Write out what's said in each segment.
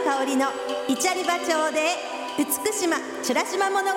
香織のイチャリバ町で美島美ら島物語。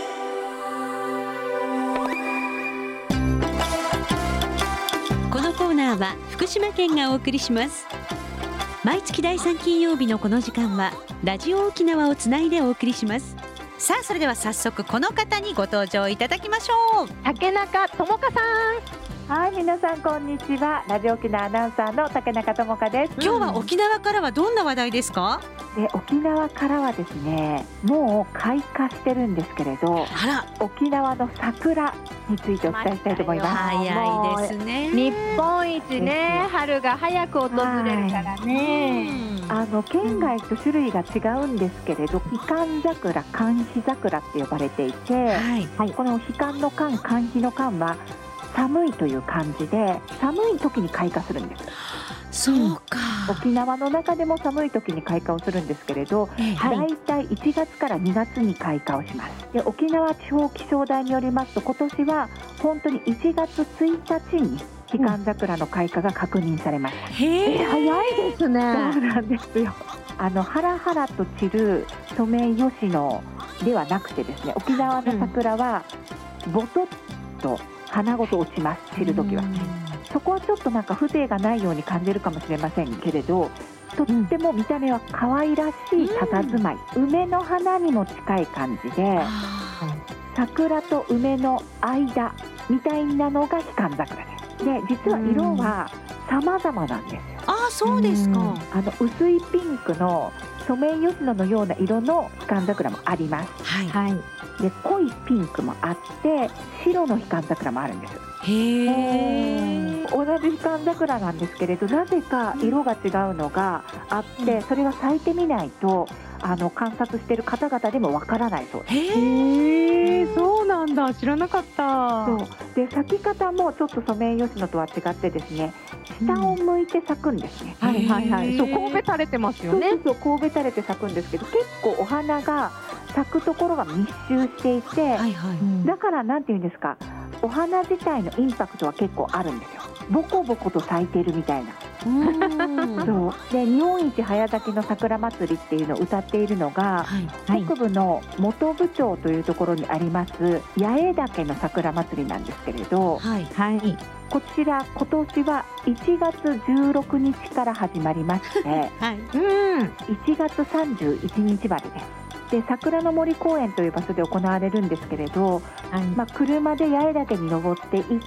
このコーナーは福島県がお送りします。毎月第3金曜日のこの時間はラジオ沖縄をつないでお送りします。さあ、それでは早速この方にご登場いただきましょう。 竹中智香さん。 はい、皆さんこんにちは。ラジオ沖縄アナウンサーの竹中智香です。 今日は沖縄からはどんな話題ですか？ 沖縄からはですね、もう開花してるんですけれど、沖縄の桜についてお伝えしたいと思います。 早いですね。 日本一ね、春が早く訪れるからね。 県外と種類が違うんですけれど、ヒカン桜、寒肥桜って呼ばれていて、このヒカンの寒、寒肥の寒は寒いという漢字で、寒い時に開花するんです。 そうか。 沖縄の中でも寒い時に開花をするんですけれど、だいたい1月から2月に開花をします。で、沖縄地方気象台によりますと、今年は本当に1月1日にヒカン桜の開花が確認されました。 早いですね。 そうなんですよ。ハラハラと散るソメイヨシノではなくてですね、沖縄の桜はボトッと花ごと落ちます。散る時は。そこはちょっとなんか風情がないように感じるかもしれませんけれど、とっても見た目は可愛らしい佇まい、梅の花にも近い感じで、桜と梅の間みたいなのがヒカン桜です。で、実は色は様々なんですよ。 そうですか。 薄いピンクのソメイヨシノのような色のヒカン桜もあります。で、濃いピンクもあって白のヒカン桜もあるんです。同じヒカン桜なんですけれど、なぜか色が違うのがあって、それは咲いてみないと観察している方々でもわからないそうです。 そうなんだ、知らなかった。 そうで、咲き方もちょっとソメイヨシノとは違ってですね、下を向いて咲くんですね。 そう、神戸垂れてますよね。 そう神戸垂れて咲くんですけど、結構お花が咲くところが密集していて、だからなんていうんですか、お花自体のインパクトは結構あるんですよ。ボコボコと咲いているみたいな。そうで、日本一早咲きの桜祭りっていうのを歌っているのが、北部の本部町というところにあります八重岳の桜祭りなんですけれど、こちら今年は1月16日から始まりまして、1月31日までです。で、桜の森公園という場所で行われるんですけれど、車で八重岳に登っていって、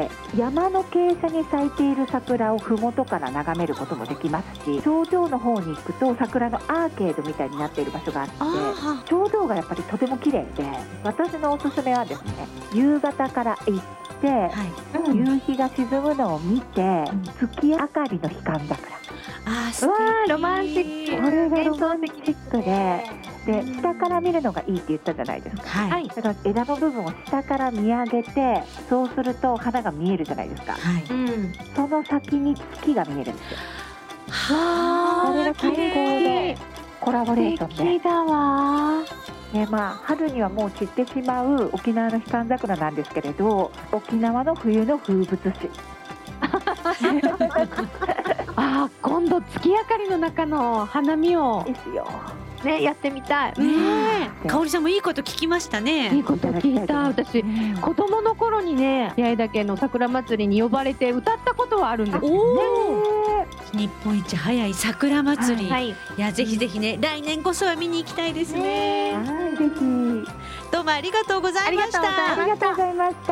山の傾斜に咲いている桜を麓から眺めることもできますし、頂上の方に行くと桜のアーケードみたいになっている場所があって、頂上がやっぱりとても綺麗で、私のおすすめはですね、夕方から行って夕日が沈むのを見て、月明かりのヒカン桜。 ロマンチック。 これがロマンチックで、下から見るのがいいって言ったじゃないですか。だから枝の部分を下から見上げて、そうすると花が見えるじゃないですか。その先に月が見えるんですよ。これが最高でコラボレーションで。 素敵だわ。 春にはもう散ってしまう沖縄のヒカン桜なんですけれど、沖縄の冬の風物詩。 今度月明かりの中の花見をですよ。 やってみたい。 香織さんもいいこと聞きましたね。 いいこと聞いた。私、子供の頃にね、八重岳の桜祭りに呼ばれて歌ったことはあるんですよね。 日本一早い桜祭り、いや、ぜひぜひね、来年こそは見に行きたいですね。 ぜひ。 どうもありがとうございました。 ありがとうございました。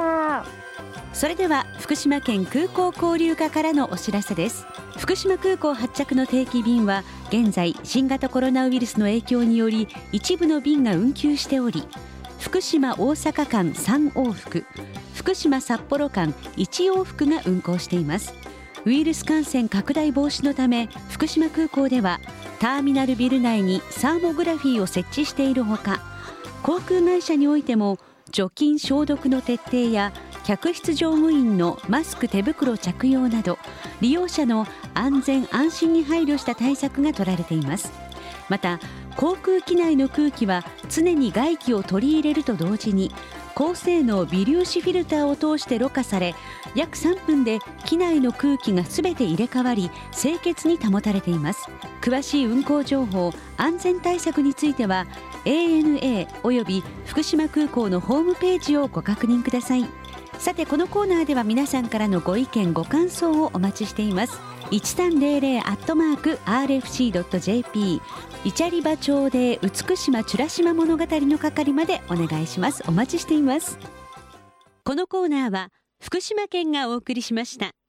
それでは福島県空港交流課からのお知らせです。福島空港発着の定期便は現在新型コロナウイルスの影響により一部の便が運休しており、福島大阪間3往復、福島札幌間1往復が運航しています。ウイルス感染拡大防止のため、福島空港ではターミナルビル内にサーモグラフィーを設置しているほか、航空会社においても除菌消毒の徹底や客室乗務員のマスク手袋着用など、利用者の安全安心に配慮した対策が取られています。また航空機内の空気は常に外気を取り入れると同時に、 高性能微粒子フィルターを通してろ過され、約3分で機内の空気がすべて入れ替わり清潔に保たれています。詳しい運航情報、安全対策については ANA および福島空港のホームページをご確認ください。さて、このコーナーでは皆さんからのご意見ご感想をお待ちしています。1300@rfc.jp イチャリバ町で美島美ら島物語の係までお願いします。お待ちしています。このコーナーは福島県がお送りしました。